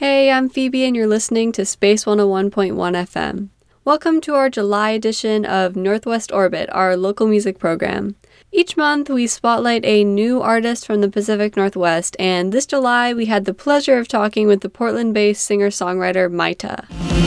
Hey, I'm Phoebe, and you're listening to Space 101.1 FM. Welcome to our July edition of Northwest Orbit, our local music program. Each month, we spotlight a new artist from the Pacific Northwest, and this July, we had the pleasure of talking with the Portland-based singer-songwriter Maita.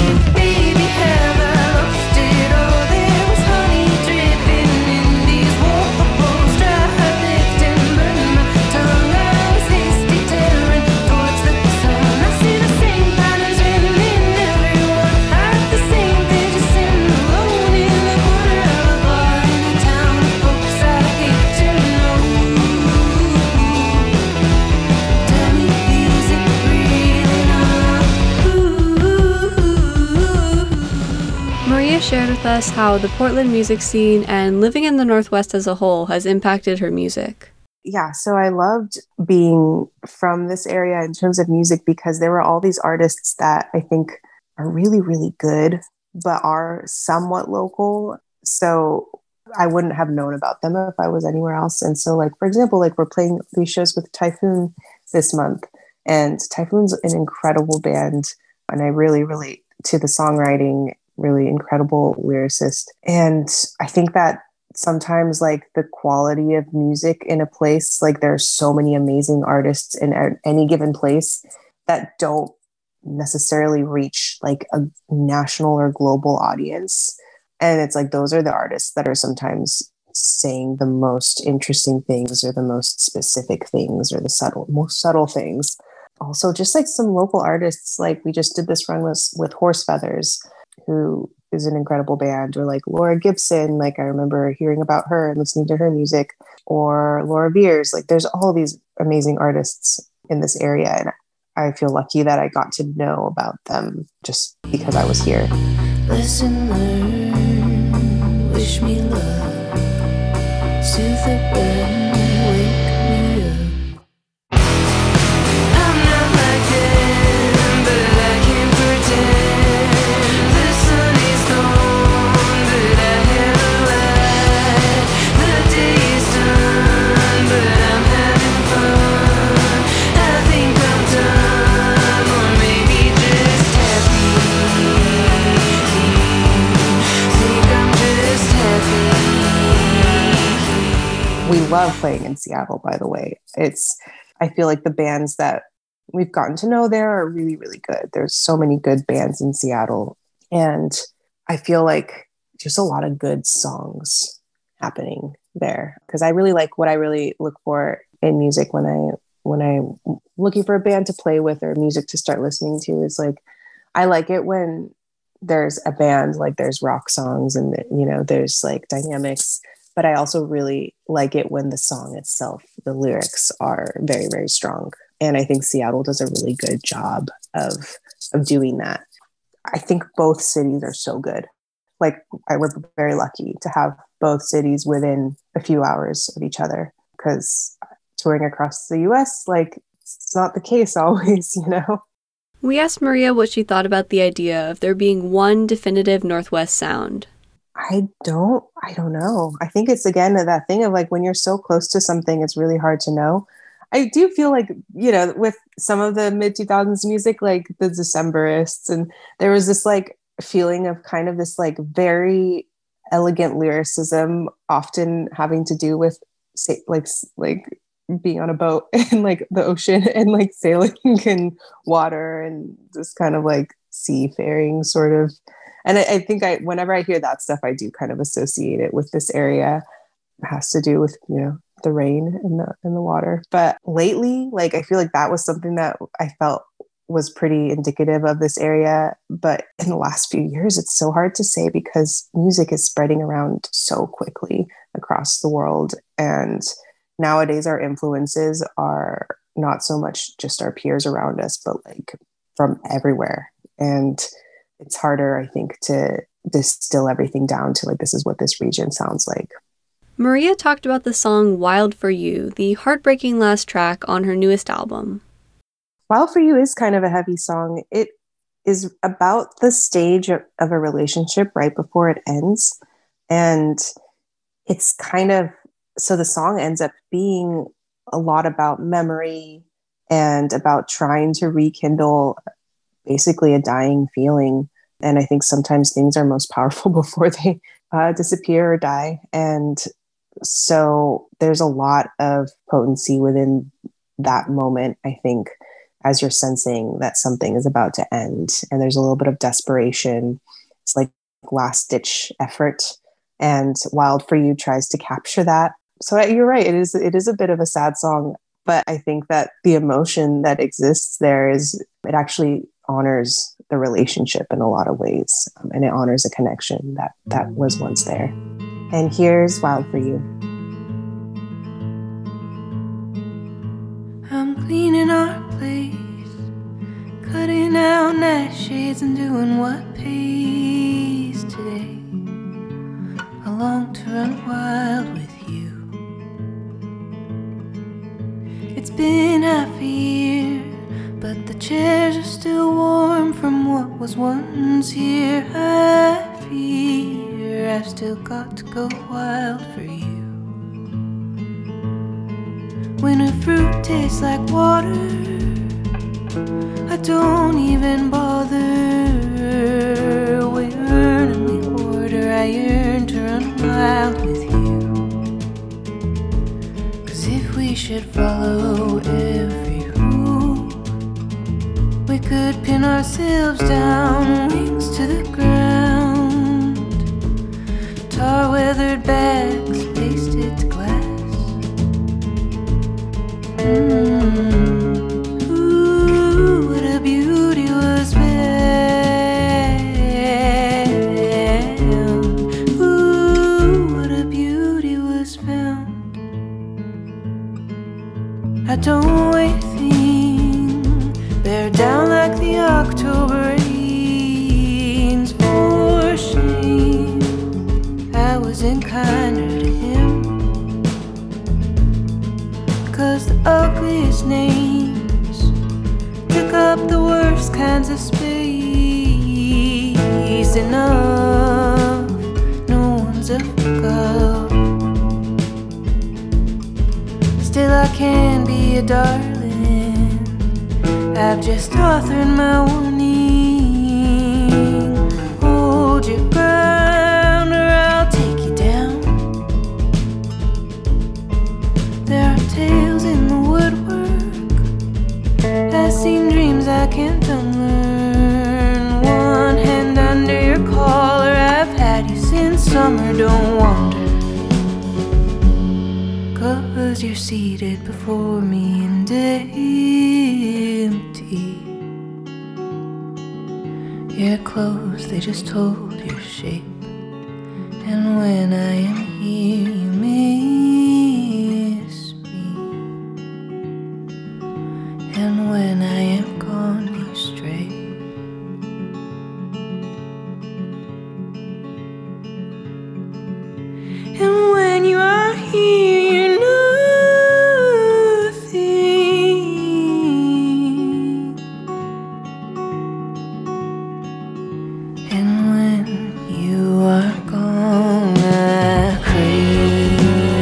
Maria shared with us how the Portland music scene and living in the Northwest as a whole has impacted her music. Yeah, so I loved being from this area in terms of music because there were all these artists that I think are really, really good, but are somewhat local. So I wouldn't have known about them if I was anywhere else. And so, like, for example, like we're playing these shows with Typhoon this month, and Typhoon's an incredible band. And I really relate to the songwriting, really incredible lyricist. And I think that sometimes like the quality of music in a place, like there's so many amazing artists in any given place that don't necessarily reach like a national or global audience. And it's like those are the artists that are sometimes saying the most interesting things or the most specific things or the most subtle things. Also, just like some local artists, like we just did this run with Horse Feathers, who is an incredible band, or like Laura Gibson. Like I remember hearing about her and listening to her music, or Laura Beers. Like there's all these amazing artists in this area. And I feel lucky that I got to know about them just because I was here. Lesson learned, wish me luck, soothe the burn, wake me up. I'm not like them, but I can't pretend. The sun is gone, but I have a light. The day is done, but I'm having fun. I think I'm done, or maybe just happy. Think I'm just happy. We love playing in Seattle, by the way. I feel like the bands that we've gotten to know there are really, really good. There's so many good bands in Seattle. And I feel like just a lot of good songs happening there. Because I really like what I really look for in music when I'm looking for a band to play with or music to start listening to is like, I like it when there's a band, like there's rock songs and, there's like dynamics. But I also really like it when the song itself, the lyrics are very, very strong. And I think Seattle does a really good job of doing that. I think both cities are so good. Like we're very lucky to have both cities within a few hours of each other, because touring across the US, like it's not the case always. We asked Maria what she thought about the idea of there being one definitive Northwest sound. I don't know. I think it's again that thing of like when you're so close to something, it's really hard to know. I do feel like, with some of the mid 2000s music, like the Decemberists, and there was this like feeling of kind of this like very elegant lyricism, often having to do with say, like being on a boat and like the ocean and like sailing in water and just kind of like seafaring sort of. And I think whenever I hear that stuff, I do kind of associate it with this area. It has to do with, the rain and the water. But lately, like, I feel like that was something that I felt was pretty indicative of this area. But in the last few years, it's so hard to say because music is spreading around so quickly across the world. And nowadays, our influences are not so much just our peers around us, but like from everywhere. And it's harder, I think, to distill everything down to like, this is what this region sounds like. Maria talked about the song Wild for You, the heartbreaking last track on her newest album. Wild for You is kind of a heavy song. It is about the stage of a relationship right before it ends. And it's kind of, so the song ends up being a lot about memory and about trying to rekindle basically a dying feeling. And I think sometimes things are most powerful before they disappear or die. And so there's a lot of potency within that moment, I think, as you're sensing that something is about to end. And there's a little bit of desperation. It's like last ditch effort. And Wild for You tries to capture that. So you're right. It is a bit of a sad song, but I think that the emotion that exists there it actually honors the relationship in a lot of ways. And it honors a connection that was once there. And here's Wild for You. I'm cleaning our place, cutting out nightshades and doing what pays today. I long to run wild with you. It's been half a year, but the chairs are still warm from what was once here. I fear I've still got to go wild for you. Winter fruit tastes like water, I don't even bother. We earn and we order, I yearn to run wild with you. 'Cause if we should follow every rule, we could pin ourselves down, wings to the ground. Tar-weathered bags pasted to glass. Ooh, what a beauty was found. Ooh, what a beauty was found. I don't weigh a thing, bear down like the October rains. For shame, I wasn't kinder to him. 'Cause the ugliest names took up the worst kinds of space. Enough, no one's a girl. Still I can be a darling, I've just authored my warning. Hold your ground or I'll take you down. There are tales in the woodwork, I've seen dreams I can't unlearn. One hand under your collar, I've had you since summer, don't wander. 'Cause you're seated before me and empty. Your clothes, they just hold your shape. And when I am here, you miss me. And when I am gone, you stray. And when you are here, you're nothing. And when you are gone, I crave.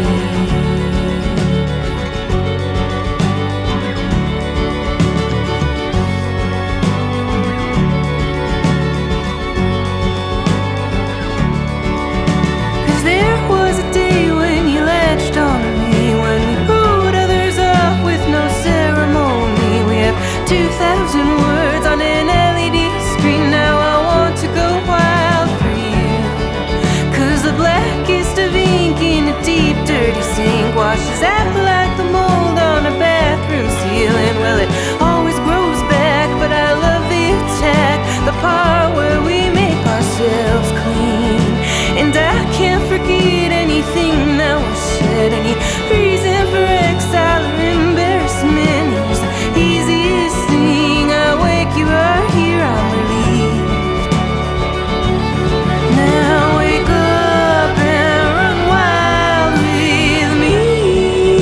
There was a day when you latched on me, when we wrote others off with no ceremony. We have 2,000 words on an LED screen. Now I want to go wild for you. 'Cause the blackest of ink in a deep dirty sink washes out like the mold on a bathroom ceiling. Well, it always grows back, but I love the attack, the part where we make ourselves clean. And I can't forget anything that was said, any reason for exile or embarrassment. It was the easiest thing. I wake, you are here, I'm relieved. Now wake up and run wild with me.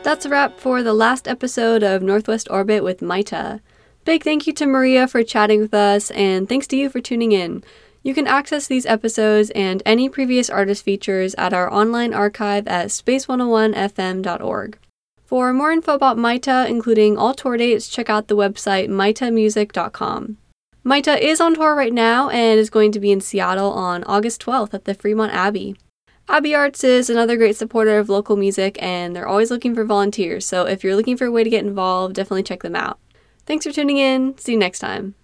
That's a wrap for the last episode of Northwest Orbit with Maita. Big thank you to Maria for chatting with us, and thanks to you for tuning in. You can access these episodes and any previous artist features at our online archive at space101fm.org. For more info about Maita, including all tour dates, check out the website maitamusic.com. Maita is on tour right now and is going to be in Seattle on August 12th at the Fremont Abbey. Abbey Arts is another great supporter of local music, and they're always looking for volunteers, so if you're looking for a way to get involved, definitely check them out. Thanks for tuning in. See you next time.